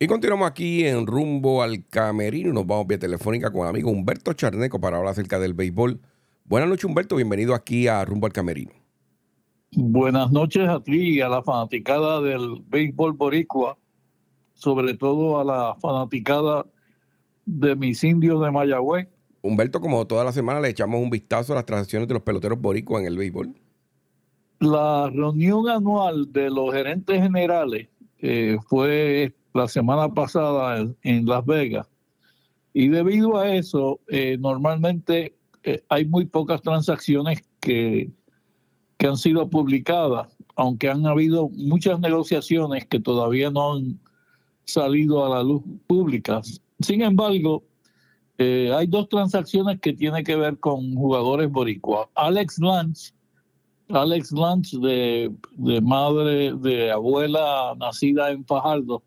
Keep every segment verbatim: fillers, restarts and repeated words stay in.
Y continuamos aquí en Rumbo al Camerino y nos vamos vía telefónica con el amigo Humberto Charneco para hablar acerca del béisbol. Buenas noches, Humberto. Bienvenido aquí a Rumbo al Camerino. Buenas noches a ti y a la fanaticada del béisbol boricua, sobre todo a la fanaticada de mis indios de Mayagüez. Humberto, como toda la semana, le echamos un vistazo a las transacciones de los peloteros boricuas en el béisbol. La reunión anual de los gerentes generales eh, fue la semana pasada en, en Las Vegas, y debido a eso, eh, normalmente eh, hay muy pocas transacciones que, que han sido publicadas, aunque han habido muchas negociaciones que todavía no han salido a la luz pública. Sin embargo, eh, hay dos transacciones que tienen que ver con jugadores boricuas. Alex Lange, Alex Lange de, de madre, de abuela nacida en Fajardo,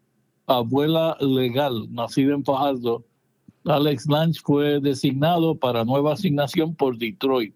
abuela legal nacida en Fajardo. Alex Lange fue designado para nueva asignación por Detroit.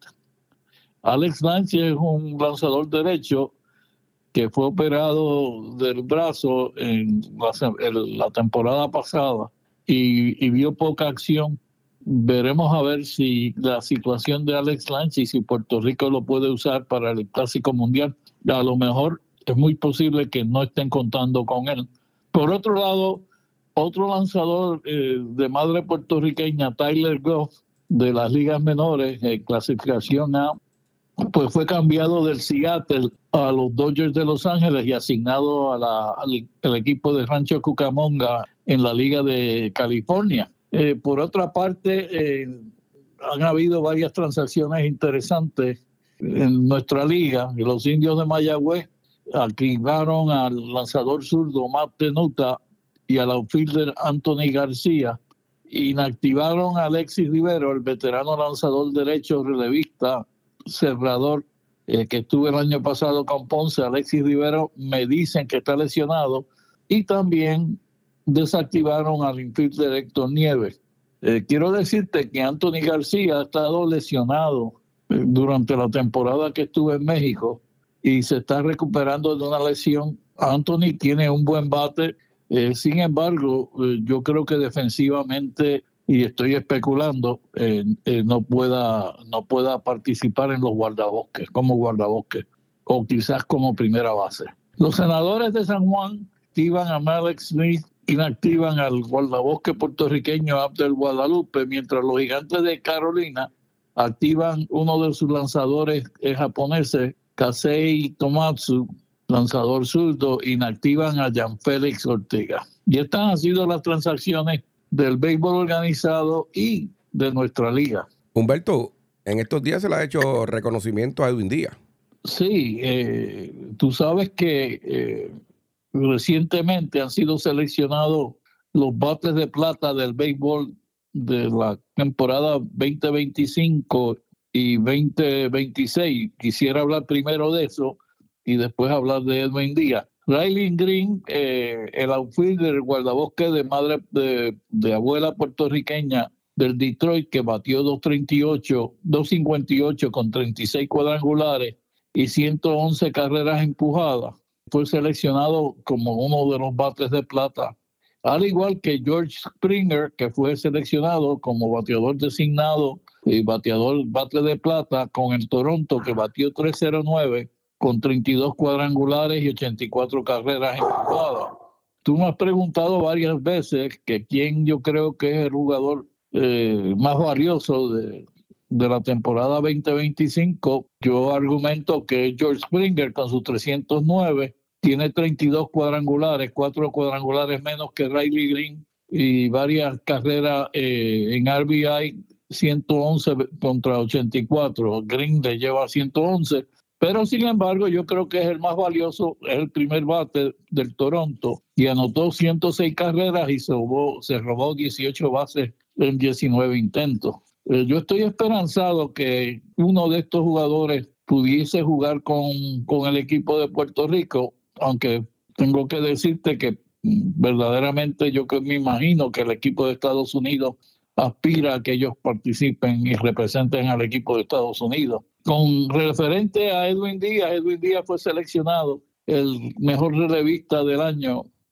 Alex Lange es un lanzador derecho que fue operado del brazo en la, en la temporada pasada y, y vio poca acción. Veremos a ver si la situación de Alex Lange y si Puerto Rico lo puede usar para el Clásico Mundial. A lo mejor es muy posible que no estén contando con él. Por otro lado, otro lanzador eh, de madre puertorriqueña, Tyler Goff, de las ligas menores, eh, clasificación A, pues fue cambiado del Seattle a los Dodgers de Los Ángeles y asignado a la, al, al equipo de Rancho Cucamonga en la Liga de California. Eh, por otra parte, eh, han habido varias transacciones interesantes en nuestra liga. Los indios de Mayagüez activaron al lanzador zurdo Matt Tenuta y al outfielder Anthony García. Inactivaron a Alexis Rivero, el veterano lanzador derecho relevista cerrador eh, que estuvo el año pasado con Ponce. Alexis Rivero me dicen que está lesionado, y también desactivaron al infielder Héctor Nieves. Eh, quiero decirte que Anthony García ha estado lesionado eh, durante la temporada que estuvo en México y se está recuperando de una lesión. Anthony tiene un buen bate, eh, sin embargo, eh, yo creo que defensivamente, y estoy especulando, eh, eh, no pueda no pueda participar en los guardabosques, como guardabosques, o quizás como primera base. Los senadores de San Juan activan a Malek Smith, inactivan al guardabosque puertorriqueño Abdel Guadalupe, mientras los gigantes de Carolina activan uno de sus lanzadores eh, japoneses, Kasei Tomatsu, lanzador zurdo, inactivan a Jan Félix Ortega. Y estas han sido las transacciones del béisbol organizado y de nuestra liga. Humberto, en estos días se le ha hecho reconocimiento a Edwin Díaz. Sí, eh, tú sabes que eh, recientemente han sido seleccionados los bates de plata del béisbol de la temporada veinte veinticinco y veinte veintiséis. Quisiera hablar primero de eso y después hablar de Edwin Díaz. Riley Green, eh, el outfielder, el guardabosque de madre de, de abuela puertorriqueña del Detroit, que batió dos treinta y ocho, dos cincuenta y ocho con treinta y seis cuadrangulares y ciento once carreras empujadas, fue seleccionado como uno de los bates de plata, al igual que George Springer, que fue seleccionado como bateador designado y bateador bate de plata con el Toronto, que batió tres cero nueve con treinta y dos cuadrangulares y ochenta y cuatro carreras empujadas. Tú me has preguntado varias veces que quién yo creo que es el jugador eh, más valioso de, de la temporada veinte veinticinco. Yo argumento que es George Springer con sus trescientos nueve, tiene treinta y dos cuadrangulares, cuatro cuadrangulares menos que Riley Green y varias carreras eh, en R B I, ciento once contra ochenta y cuatro. Green le lleva ciento once. Pero, sin embargo, yo creo que es el más valioso, es el primer bate del Toronto, y anotó ciento seis carreras y se robó, se robó dieciocho bases en diecinueve intentos. Eh, yo estoy esperanzado que uno de estos jugadores pudiese jugar con, con el equipo de Puerto Rico, aunque tengo que decirte que verdaderamente yo que me imagino que el equipo de Estados Unidos aspira a que ellos participen y representen al equipo de Estados Unidos. Con referente a Edwin Díaz, Edwin Díaz fue seleccionado el mejor relevista del año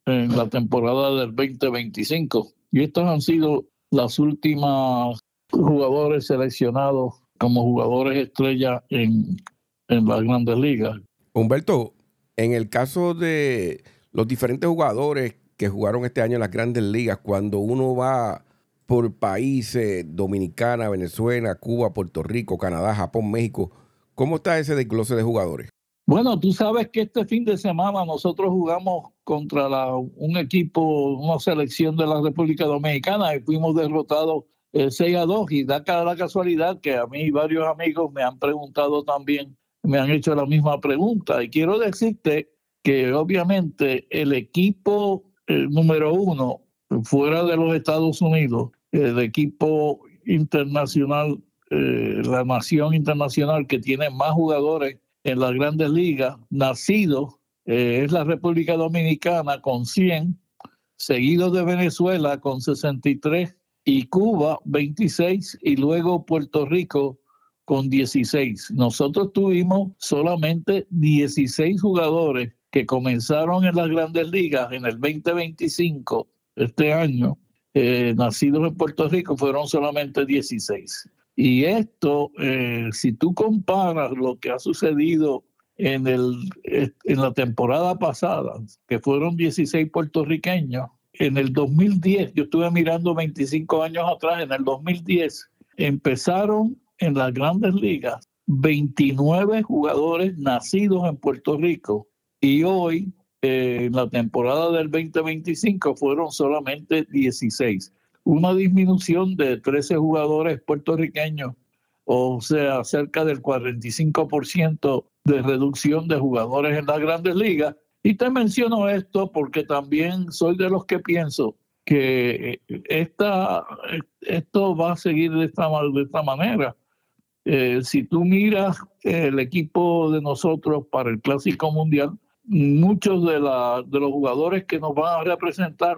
en la temporada del veinte veinticinco. Y estos han sido las últimas jugadores seleccionados como jugadores estrella en, en las Grandes Ligas. Humberto, en el caso de los diferentes jugadores que jugaron este año en las Grandes Ligas, cuando uno va por países, Dominicana, Venezuela, Cuba, Puerto Rico, Canadá, Japón, México, ¿cómo está ese desglose de jugadores? Bueno, tú sabes que este fin de semana nosotros jugamos contra la, un equipo, una selección de la República Dominicana y fuimos derrotados eh, seis a dos, y da la casualidad que a mí varios amigos me han preguntado también, me han hecho la misma pregunta, y quiero decirte que obviamente el equipo eh, número uno fuera de los Estados Unidos, el equipo internacional, eh, la nación internacional que tiene más jugadores en las Grandes Ligas, nacidos, eh, es la República Dominicana con cien, seguido de Venezuela con sesenta y tres, y Cuba veintiséis, y luego Puerto Rico con dieciséis. Nosotros tuvimos solamente dieciséis jugadores que comenzaron en las Grandes Ligas en el veinte veinticinco, este año, eh, nacidos en Puerto Rico, fueron solamente dieciséis. Y esto, eh, si tú comparas lo que ha sucedido en, el, en la temporada pasada, que fueron dieciséis puertorriqueños, en el dos mil diez, yo estuve mirando veinticinco años atrás, en el dos mil diez empezaron en las Grandes Ligas veintinueve jugadores nacidos en Puerto Rico, y hoy, eh, en la temporada del veinte veinticinco, fueron solamente dieciséis. Una disminución de trece jugadores puertorriqueños, o sea, cerca del cuarenta y cinco por ciento de reducción de jugadores en las Grandes Ligas. Y te menciono esto porque también soy de los que pienso que esta, esto va a seguir de esta, de esta manera. Eh, si tú miras el equipo de nosotros para el Clásico Mundial, muchos de, la, de los jugadores que nos van a representar,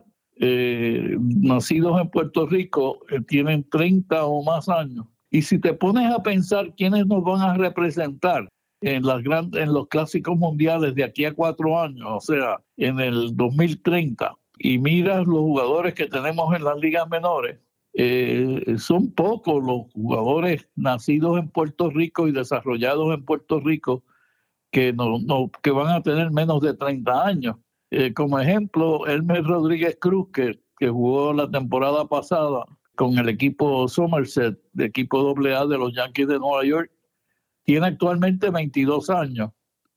Eh, nacidos en Puerto Rico, eh, tienen treinta o más años. Y si te pones a pensar quiénes nos van a representar en, las grandes, en los clásicos mundiales de aquí a cuatro años, o sea, en el dos mil treinta, y miras los jugadores que tenemos en las ligas menores, eh, son pocos los jugadores nacidos en Puerto Rico y desarrollados en Puerto Rico que, no, no, que van a tener menos de treinta años. Eh, como ejemplo, Elmer Rodríguez Cruz, que, que jugó la temporada pasada con el equipo Somerset, de equipo doble A de los Yankees de Nueva York, tiene actualmente veintidós años.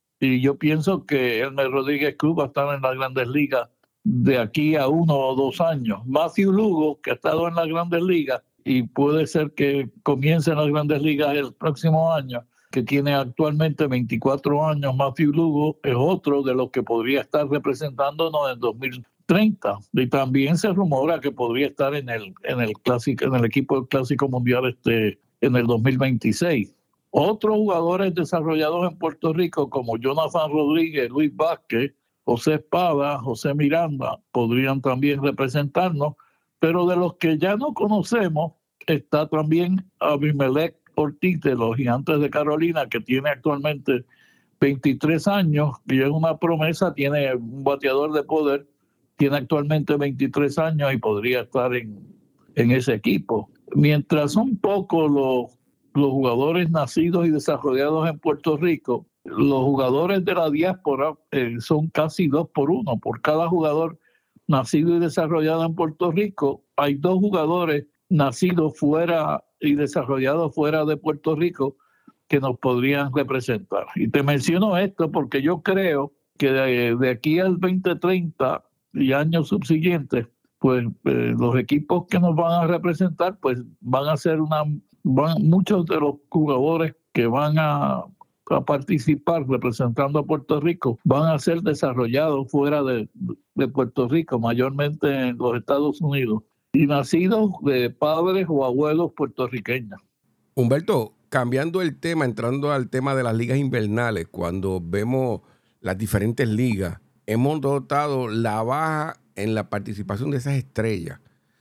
Y yo pienso que Elmer Rodríguez Cruz va a estar en las Grandes Ligas de aquí a uno o dos años. Matthew Lugo, que ha estado en las Grandes Ligas y puede ser que comience en las Grandes Ligas el próximo año, que tiene actualmente veinticuatro años, Matthew Lugo, es otro de los que podría estar representándonos en dos mil treinta. Y también se rumora que podría estar en el, en el, clásico, en el equipo del Clásico Mundial este, en el dos mil veintiséis. Otros jugadores desarrollados en Puerto Rico, como Jonathan Rodríguez, Luis Vázquez, José Espada, José Miranda, podrían también representarnos, pero de los que ya no conocemos está también Abimelec Ortiz de los Gigantes de Carolina, que tiene actualmente veintitrés años, y es una promesa, tiene un bateador de poder, tiene actualmente veintitrés años y podría estar en, en ese equipo. Mientras son pocos los, los jugadores nacidos y desarrollados en Puerto Rico, los jugadores de la diáspora eh, son casi dos por uno. Por cada jugador nacido y desarrollado en Puerto Rico, hay dos jugadores nacidos fuera y desarrollados fuera de Puerto Rico que nos podrían representar. Y te menciono esto porque yo creo que de, de aquí al veinte treinta y años subsiguientes, pues eh, los equipos que nos van a representar, pues van a ser una, van, muchos de los jugadores que van a, a participar representando a Puerto Rico van a ser desarrollados fuera de, de Puerto Rico, mayormente en los Estados Unidos, y nacidos de padres o abuelos puertorriqueños. Humberto, cambiando el tema, entrando al tema de las ligas invernales, cuando vemos las diferentes ligas, hemos notado la baja en la participación de esas estrellas.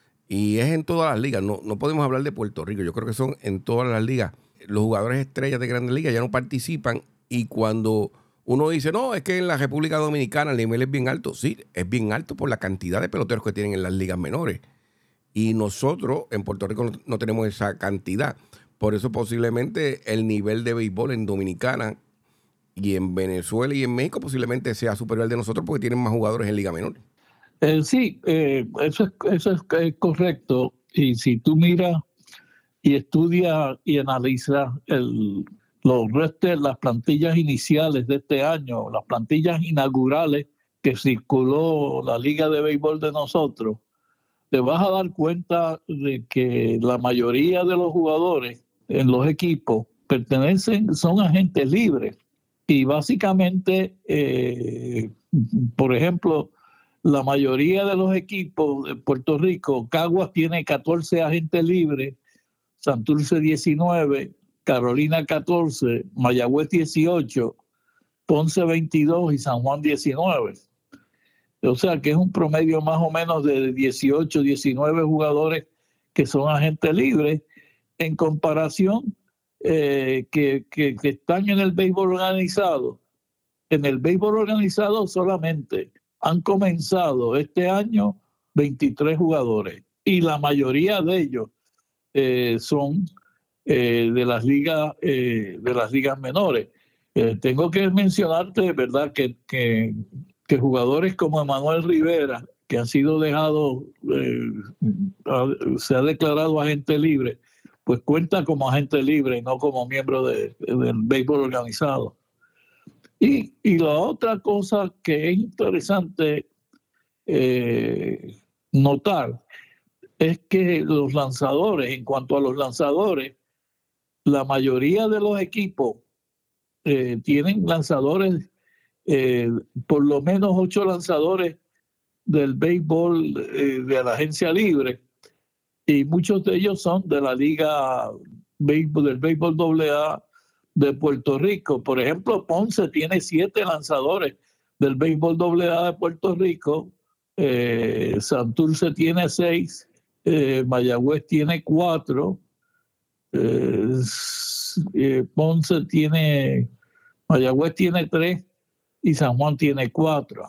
Y es en todas las ligas, no, no podemos hablar de Puerto Rico, yo creo que son en todas las ligas. Los jugadores estrellas de grandes ligas ya no participan, y cuando Uno dice, no, es que en la República Dominicana el nivel es bien alto. Sí, es bien alto por la cantidad de peloteros que tienen en las ligas menores. Y nosotros en Puerto Rico no, no tenemos esa cantidad. Por eso posiblemente el nivel de béisbol en Dominicana y en Venezuela y en México posiblemente sea superior al de nosotros porque tienen más jugadores en liga menor. Eh, sí, eh, eso, es, eso es, es correcto. Y si tú miras y estudias y analizas el, los restos, las plantillas iniciales de este año, las plantillas inaugurales que circuló la Liga de Béisbol de nosotros, te vas a dar cuenta de que la mayoría de los jugadores en los equipos pertenecen, son agentes libres. Y básicamente, eh, por ejemplo, la mayoría de los equipos de Puerto Rico, Caguas tiene catorce agentes libres, Santurce diecinueve, Carolina catorce, Mayagüez dieciocho, Ponce veintidós y San Juan diecinueve. O sea que es un promedio más o menos de dieciocho, diecinueve jugadores que son agentes libres en comparación eh, que, que, que están en el béisbol organizado. En el béisbol organizado solamente han comenzado este año veintitrés jugadores y la mayoría de ellos eh, son eh, de las ligas eh, de las ligas menores. Eh, tengo que mencionarte, verdad, que, que, que jugadores como Emanuel Rivera, que han sido dejados, eh, se ha declarado agente libre, pues cuenta como agente libre y no como miembro de, de, del béisbol organizado. Y, y la otra cosa que es interesante eh, notar es que los lanzadores, en cuanto a los lanzadores, la mayoría de los equipos eh, tienen lanzadores, eh, por lo menos ocho lanzadores del béisbol eh, de la agencia libre, y muchos de ellos son de la liga béisbol, del béisbol doble A de Puerto Rico. Por ejemplo, Ponce tiene siete lanzadores del béisbol doble A de Puerto Rico, eh, Santurce tiene seis, eh, Mayagüez tiene cuatro, eh, eh, Ponce tiene, Mayagüez tiene tres y San Juan tiene cuatro.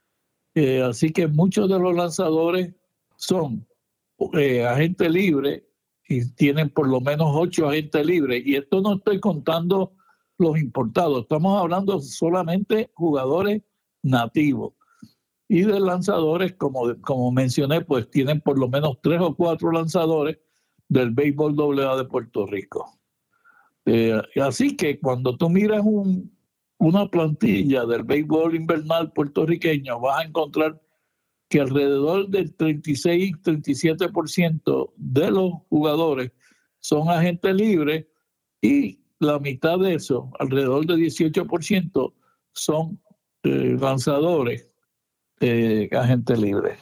Eh, así que muchos de los lanzadores son eh, agentes libres y tienen por lo menos ocho agentes libres. Y esto no estoy contando los importados, estamos hablando solamente jugadores nativos. Y de lanzadores, como, como mencioné, pues tienen por lo menos tres o cuatro lanzadores del béisbol doble A de Puerto Rico. Eh, así que cuando tú miras un, una plantilla del béisbol invernal puertorriqueño, vas a encontrar que alrededor del treinta y seis, treinta y siete por ciento de los jugadores son agentes libres y la mitad de eso, alrededor del dieciocho por ciento, son eh, lanzadores eh, agentes libres.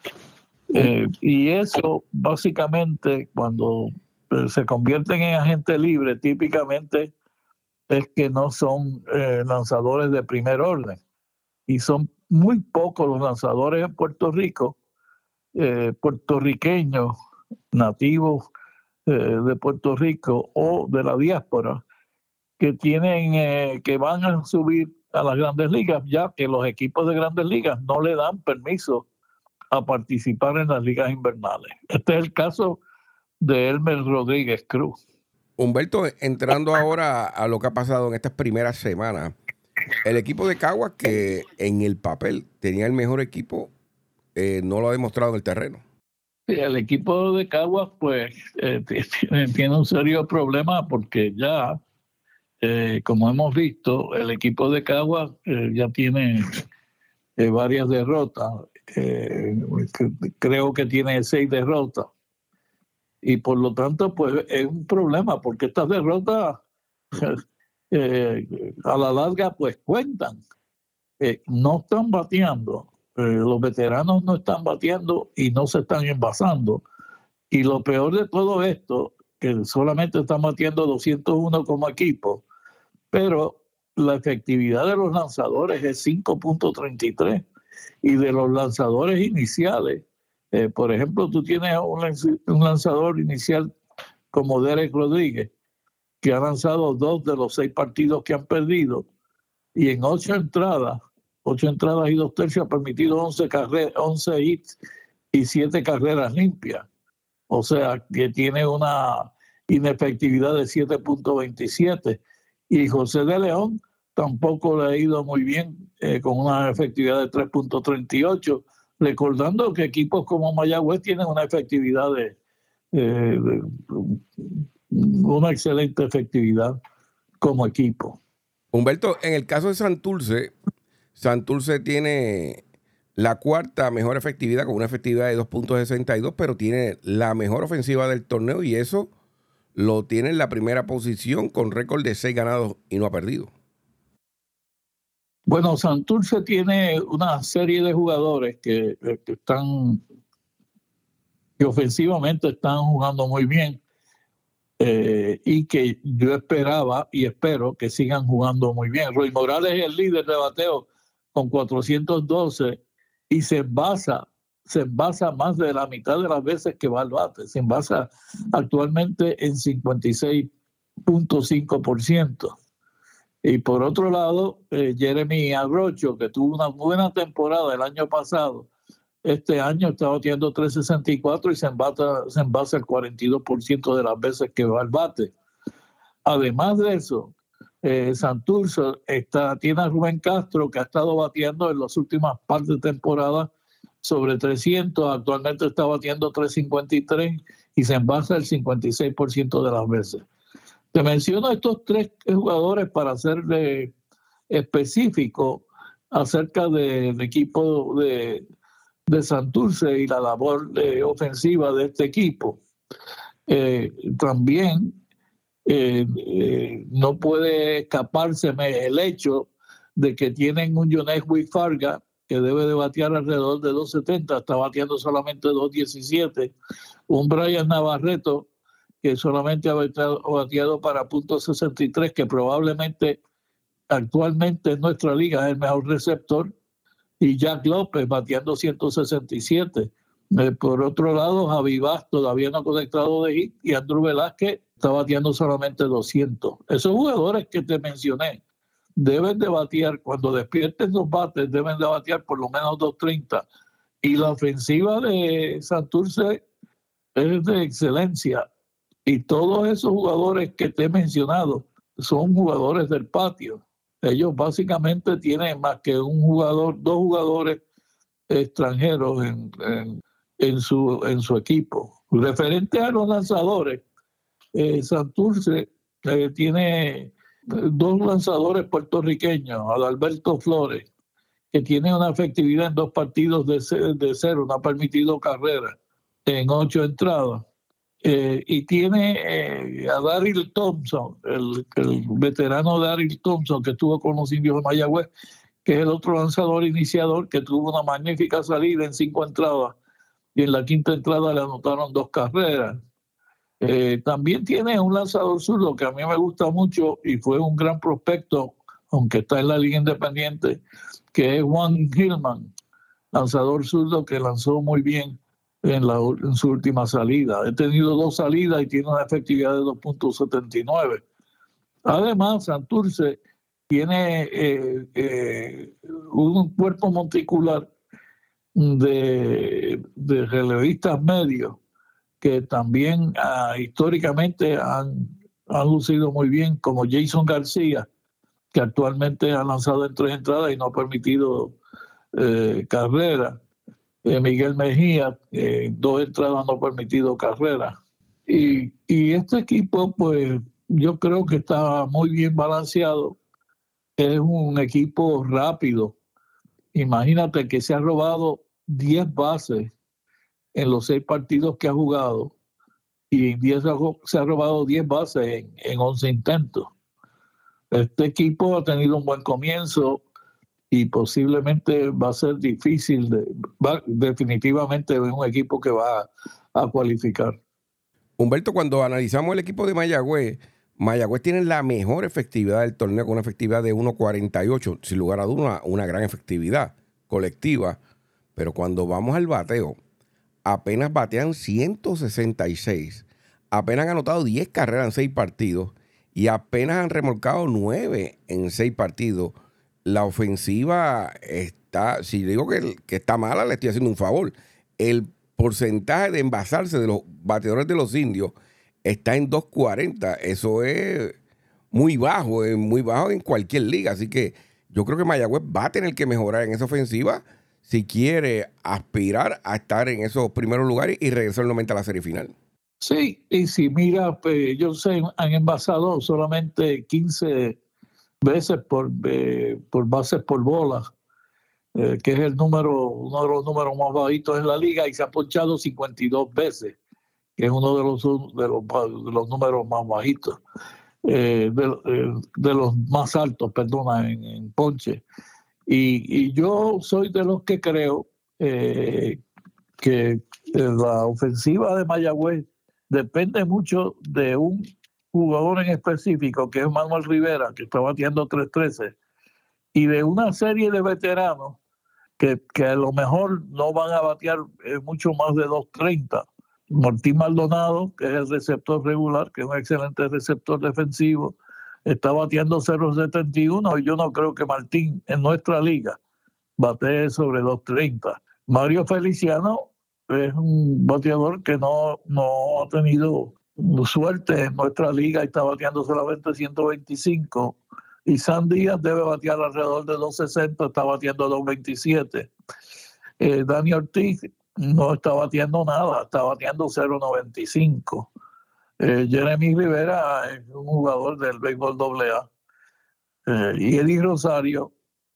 Eh, y eso básicamente cuando eh, se convierten en agentes libres típicamente es que no son eh, lanzadores de primer orden y son muy pocos los lanzadores en Puerto Rico, eh, puertorriqueños nativos eh, de Puerto Rico o de la diáspora que tienen eh, que van a subir a las grandes ligas, ya que los equipos de grandes ligas no le dan permiso a participar en las ligas invernales. Este es el caso de Elmer Rodríguez Cruz. Humberto, entrando ahora a lo que ha pasado en estas primeras semanas, el equipo de Caguas, que en el papel tenía el mejor equipo, eh, no lo ha demostrado en el terreno. Sí, el equipo de Caguas pues eh, tiene, tiene un serio problema porque ya, eh, como hemos visto, el equipo de Caguas eh, ya tiene eh, varias derrotas. Eh, creo que tiene seis derrotas. Y por lo tanto, pues es un problema porque estas derrotas eh, a la larga pues cuentan. Eh, no están bateando, eh, los veteranos no están bateando y no se están envasando. Y lo peor de todo esto, que solamente están bateando doscientos uno como equipo, pero la efectividad de los lanzadores es cinco punto treinta y tres y de los lanzadores iniciales, Eh, por ejemplo, tú tienes un, un lanzador inicial como Derek Rodríguez, que ha lanzado dos de los seis partidos que han perdido, y en ocho entradas, ocho entradas y dos tercios ha permitido once, carreras, once hits y siete carreras limpias. O sea, que tiene una inefectividad de siete punto veintisiete. Y José de León tampoco le ha ido muy bien, eh, con una efectividad de tres punto treinta y ocho, recordando que equipos como Mayagüez tienen una efectividad de, eh, de una excelente efectividad como equipo. Humberto, en el caso de Santurce, Santurce tiene la cuarta mejor efectividad con una efectividad de dos punto sesenta y dos, pero tiene la mejor ofensiva del torneo y eso lo tiene en la primera posición con récord de seis ganados y no ha perdido. Bueno, Santurce tiene una serie de jugadores que, que están, que ofensivamente están jugando muy bien, eh, y que yo esperaba y espero que sigan jugando muy bien. Roy Morales es el líder de bateo con cuatrocientos doce y se basa se basa más de la mitad de las veces que va al bate. Se basa actualmente en cincuenta y seis punto cinco por ciento. Y por otro lado, eh, Jeremy Arroyo, que tuvo una buena temporada el año pasado, este año está batiendo tres sesenta y cuatro y se envasa, se envasa el cuarenta y dos por ciento de las veces que va al bate. Además de eso, eh, Santurce está, tiene a Rubén Castro, que ha estado bateando en las últimas partes de temporada sobre trescientos, actualmente está batiendo tres cincuenta y tres y se envasa el cincuenta y seis por ciento de las veces. Te menciono estos tres jugadores para serle específico acerca del equipo de, de Santurce y la labor de ofensiva de este equipo. Eh, también eh, eh, no puede escapárseme el hecho de que tienen un Yonesh Farga que debe de batear alrededor de dos setenta, está bateando solamente dos diecisiete, un Brian Navarreto que solamente ha bateado, bateado para punto sesenta y tres, que probablemente actualmente en nuestra liga es el mejor receptor, y Jack López bateando ciento sesenta y siete. Eh, por otro lado, Javi Vaz todavía no ha conectado de hit y Andrew Velázquez está bateando solamente doscientos. Esos jugadores que te mencioné deben de batear, cuando despierten los bates, deben de batear por lo menos dos treinta. Y la ofensiva de Santurce es de excelencia. Y todos esos jugadores que te he mencionado son jugadores del patio. Ellos básicamente tienen más que un jugador, dos jugadores extranjeros en, en, en, su, en su equipo. Referente a los lanzadores, eh, Santurce eh, tiene dos lanzadores puertorriqueños, Adalberto Flores, que tiene una efectividad en dos partidos de, de cero, no ha permitido carrera en ocho entradas. Eh, y tiene eh, a Daryl Thompson, el, el veterano Daryl Thompson, que estuvo con los Indios de Mayagüez, que es el otro lanzador iniciador, que tuvo una magnífica salida en cinco entradas y en la quinta entrada le anotaron dos carreras. Eh, también tiene un lanzador zurdo que a mí me gusta mucho y fue un gran prospecto, aunque está en la liga independiente, que es Juan Gilman, lanzador zurdo que lanzó muy bien en, la, en su última salida. He tenido dos salidas y tiene una efectividad de dos punto setenta y nueve. Además, Santurce tiene eh, eh, un cuerpo monticular de, de relevistas medios que también uh, históricamente han, han lucido muy bien, como Jason García, que actualmente ha lanzado en tres entradas y no ha permitido eh, carrera. Eh, Miguel Mejía, eh, dos entradas no ha permitido carrera. Y, y este equipo, pues yo creo que está muy bien balanceado. Es un equipo rápido. Imagínate que se ha robado diez bases en los seis partidos que ha jugado y diez, se ha robado diez bases en, en once intentos. Este equipo ha tenido un buen comienzo y posiblemente va a ser difícil, de, va, definitivamente es un equipo que va a, a cualificar. Humberto, cuando analizamos el equipo de Mayagüez, Mayagüez tiene la mejor efectividad del torneo con una efectividad de uno cuarenta y ocho, sin lugar a dudas una, una gran efectividad colectiva, pero cuando vamos al bateo, apenas batean ciento sesenta y seis, apenas han anotado diez carreras en seis partidos y apenas han remolcado nueve en seis partidos. la ofensiva está, si digo que, que está mala, le estoy haciendo un favor. El porcentaje de envasarse de los bateadores de los indios está en dos cuarenta. Eso es muy bajo, es muy bajo en cualquier liga. Así que yo creo que Mayagüez va a tener que mejorar en esa ofensiva si quiere aspirar a estar en esos primeros lugares y regresar nuevamente a la serie final. Sí, y si mira, pues, ellos se han envasado solamente quince veces por, eh, por bases por bola, eh, que es el número, uno de los números más bajitos en la liga, y se ha ponchado cincuenta y dos veces, que es uno de los, de los, de los números más bajitos, eh, de, de los más altos, perdona, en, en ponche. Y, y yo soy de los que creo eh, que la ofensiva de Mayagüez depende mucho de un jugador en específico, que es Manuel Rivera, que está bateando tres trece, y de una serie de veteranos que, que a lo mejor no van a batear eh, mucho más de dos treinta. Martín Maldonado, que es el receptor regular, que es un excelente receptor defensivo, está bateando cero setenta y uno, y yo no creo que Martín en nuestra liga batee sobre dos treinta. Mario Feliciano es un bateador que no, no ha tenido suerte en nuestra liga y está bateando solamente ciento veinticinco. Y San Díaz debe batear alrededor de dos sesenta, está bateando dos veintisiete. Eh, Dani Ortiz no está bateando nada, está bateando cero noventa y cinco. Eh, Jeremy Rivera es un jugador del béisbol doble A. Eh, y Eddie Rosario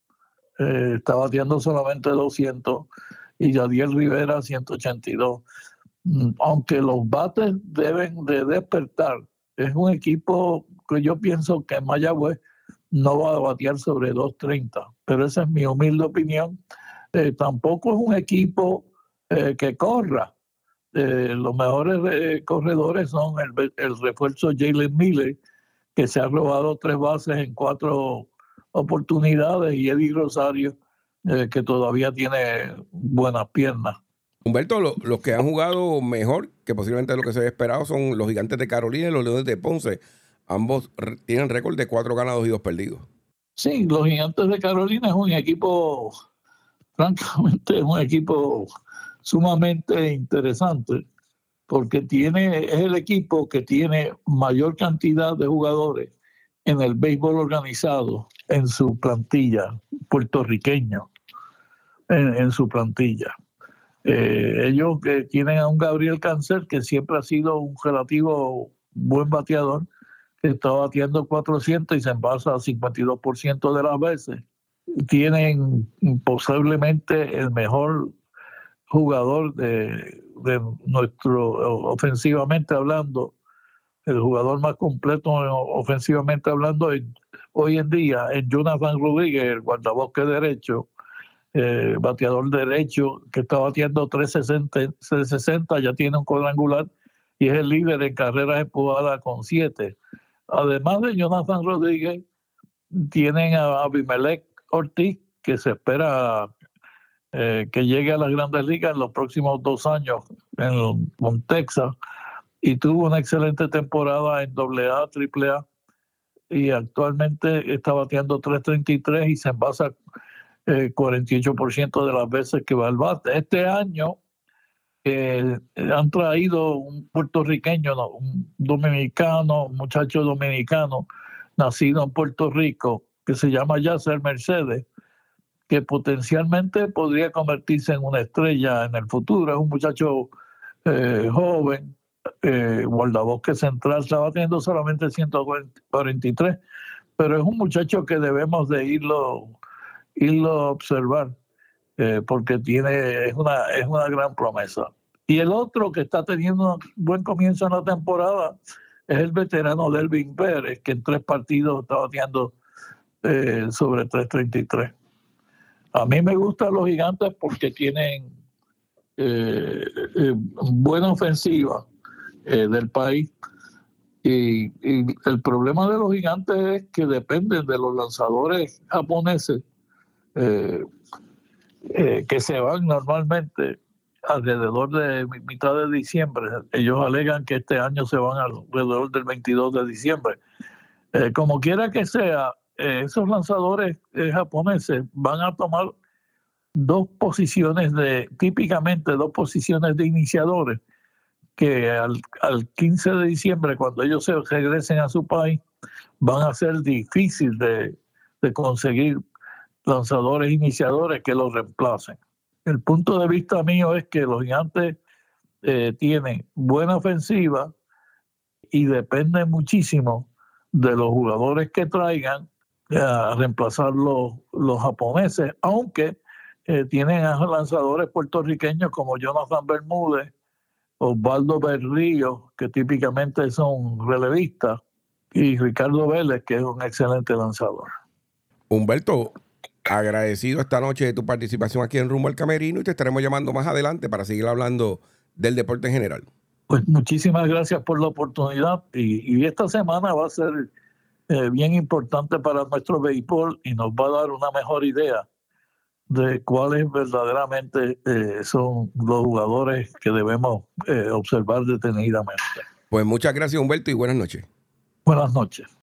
eh, está bateando solamente doscientos, y Yadiel Rivera ciento ochenta y dos. Aunque los bates deben de despertar, es un equipo que yo pienso que Mayagüez no va a batear sobre dos treinta, pero esa es mi humilde opinión. Eh, tampoco es un equipo eh, que corra. Eh, los mejores eh, corredores son el, el refuerzo Jalen Miller, que se ha robado tres bases en cuatro oportunidades, y Eddie Rosario, eh, que todavía tiene buenas piernas. Humberto, lo, los que han jugado mejor, que posiblemente lo que se había esperado, son los Gigantes de Carolina y los Leones de Ponce. Ambos r- tienen récord de cuatro ganados y dos perdidos. Sí, los Gigantes de Carolina es un equipo, francamente, es un equipo sumamente interesante, porque tiene, es el equipo que tiene mayor cantidad de jugadores en el béisbol organizado en su plantilla, puertorriqueño, en, en su plantilla. Eh, ellos que tienen a un Gabriel Cáncer, que siempre ha sido un relativo buen bateador, que está bateando cuatrocientos y se envasa a cincuenta y dos por ciento de las veces. Tienen posiblemente el mejor jugador de, de nuestro, ofensivamente hablando, el jugador más completo ofensivamente hablando hoy en día, es Jonathan Rodríguez, el guardabosque derecho, eh, bateador derecho, que está bateando tres sesenta, ya tiene un cuadrangular y es el líder en carreras empujadas con siete. Además de Jonathan Rodríguez, tienen a Abimelec Ortiz, que se espera eh, que llegue a las Grandes Ligas en los próximos dos años en, con Texas, y tuvo una excelente temporada en doble A, triple A, y actualmente está bateando tres treinta y tres y se envasa eh, cuarenta y ocho por ciento de las veces que va al bate. Este año eh, han traído un puertorriqueño, no, un dominicano, un muchacho dominicano nacido en Puerto Rico, que se llama Yasser Mercedes, que potencialmente podría convertirse en una estrella en el futuro. Es un muchacho eh, joven, eh, guardabosque central, está batiendo solamente ciento cuarenta y tres, pero es un muchacho que debemos de irlo, irlo a observar, eh, porque tiene, es, una, es una gran promesa. Y el otro que está teniendo un buen comienzo en la temporada es el veterano Delvin Pérez, que en tres partidos está bateando eh, sobre tres treinta y tres. A mí me gustan los Gigantes porque tienen eh, eh, buena ofensiva eh, del país, y, y el problema de los Gigantes es que dependen de los lanzadores japoneses eh, eh, que se van normalmente alrededor de mitad de diciembre. Ellos alegan que este año se van alrededor del veintidós de diciembre. Eh, como quiera que sea, eh, esos lanzadores eh, japoneses van a tomar dos posiciones de, típicamente dos posiciones de iniciadores, que al, al quince de diciembre, cuando ellos se regresen a su país, van a ser difícil de, de conseguir lanzadores iniciadores que los reemplacen. El punto de vista mío es que los Gigantes eh, tienen buena ofensiva y dependen muchísimo de los jugadores que traigan eh, a reemplazar los, los japoneses, aunque eh, tienen a lanzadores puertorriqueños como Jonathan Bermúdez, Osvaldo Berrío, que típicamente son relevistas, y Ricardo Vélez, que es un excelente lanzador. Humberto, agradecido esta noche de tu participación aquí en Rumbo al Camerino, y te estaremos llamando más adelante para seguir hablando del deporte en general. Pues muchísimas gracias por la oportunidad, y, y esta semana va a ser eh, bien importante para nuestro béisbol y nos va a dar una mejor idea de cuáles verdaderamente eh, son los jugadores que debemos eh, observar detenidamente. Pues muchas gracias, Humberto, y buenas noches. Buenas noches.